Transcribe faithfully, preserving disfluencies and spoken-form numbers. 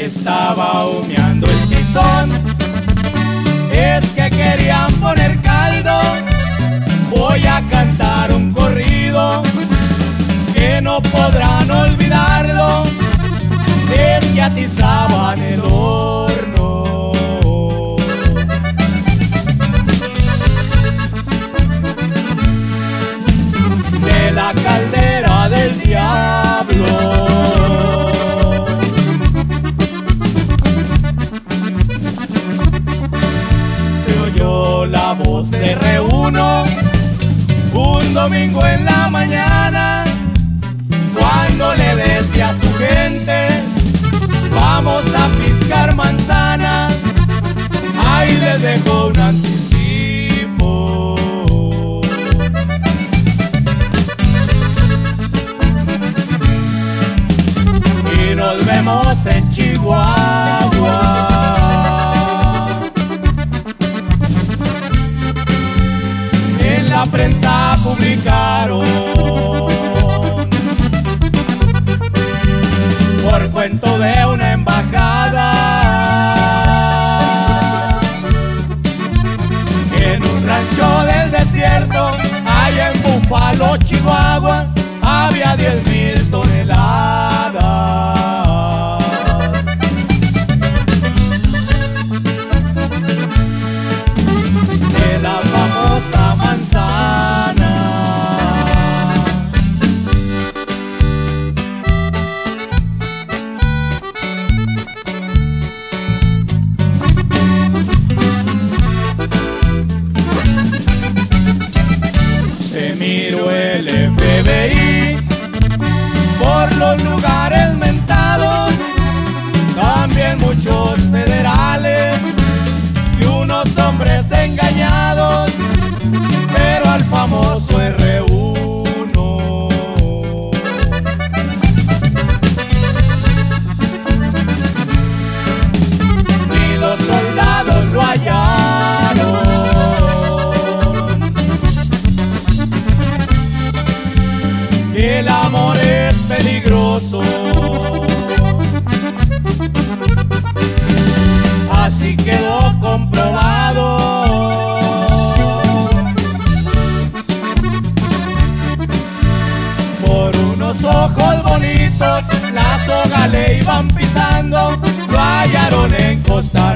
estaba humeando el tizón. Es que querían poner caldo. Voy a cantar un corrido que no podrán olvidarlo. Es que atizaban el horno. De la caldera del diablo se oyó la voz de R uno un domingo en la mañana, cuando le decía a su gente: vamos a piscar manzana. Ahí les dejo un anticipo. Y nos vemos en Chihuahua. En la prensa publicaron, por cuento de una embajada, en un rancho del desierto, allá en Búfalo, Chihuahua, había diez mil toneladas de la famosa manzana. Se miró el F B I por los lugares mentados, también muchos federales y unos hombres engañados, pero al famoso R uno ni los soldados lo hallaron. El amor es peligroso, así quedó comprobado. Por unos ojos bonitos, la soga le iban pisando, lo hallaron en Costa Rica.